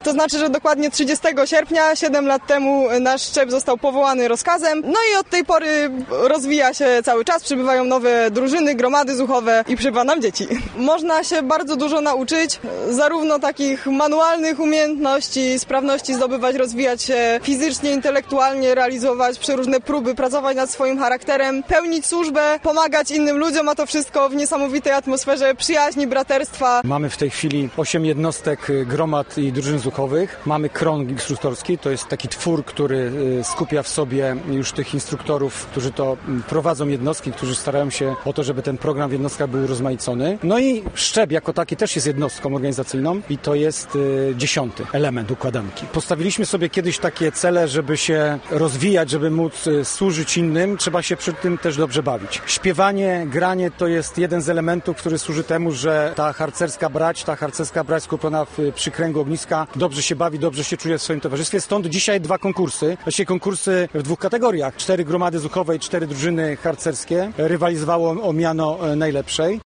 To znaczy, że dokładnie 30 sierpnia, 7 lat temu nasz szczep został powołany rozkazem. No i od tej pory rozwija się cały czas, przybywają nowe drużyny, gromady zuchowe i przybywa nam dzieci. Można się bardzo dużo nauczyć, zarówno takich manualnych umiejętności, sprawności zdobywać, rozwijać się fizycznie, intelektualnie, realizować przeróżne próby, pracować nad swoim charakterem, pełnić służbę, pomagać innym ludziom, a to wszystko w niesamowitej atmosferze przyjaźni, braterstwa. Mamy w tej chwili 8 jednostek gromad i drużyn zuchowych. Mamy krąg instruktorski, to jest taki twór, który skupia w sobie już tych instruktorów, którzy to prowadzą jednostki, którzy starają się o to, żeby ten program w jednostkach był urozmaicony. No i szczep jako taki też jest jednostką organizacyjną i to jest 10. element układanki. Postawiliśmy sobie kiedyś takie cele, żeby się rozwijać, żeby móc służyć innym, trzeba się przy tym też dobrze bawić. Śpiewanie, granie to jest jeden z elementów, który służy temu, że ta harcerska brać skupiona przy kręgu ogniska dobrze się bawi, dobrze się czuje w swoim towarzystwie. Stąd dzisiaj 2 konkursy, właściwie konkursy w 2 kategoriach. 4 gromady zuchowe i 4 drużyny harcerskie rywalizowało o miano najlepszej.